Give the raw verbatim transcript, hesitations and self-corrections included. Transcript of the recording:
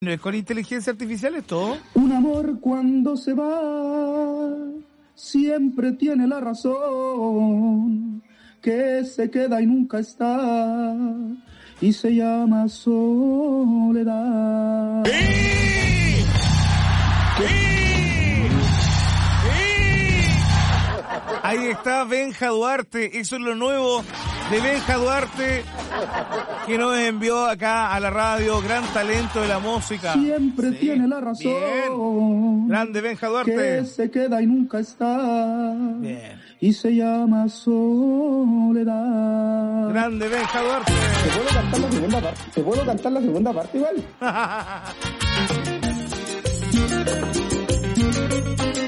¿No es con inteligencia artificial esto? Un amor cuando se va siempre tiene la razón, que se queda y nunca está, y se llama soledad. ¡Sí! ¡Sí! ¡Sí! Ahí está Benja Duarte, eso es lo nuevo de Benja Duarte, que nos envió acá a la radio, gran talento de la música. Siempre sí, tiene la razón. Bien. Grande Benja Duarte. Que se queda y nunca está. Bien. Y se llama soledad. Grande Benja Duarte. ¿Te puedo cantar la segunda parte? ¿Te puedo cantar la segunda parte igual?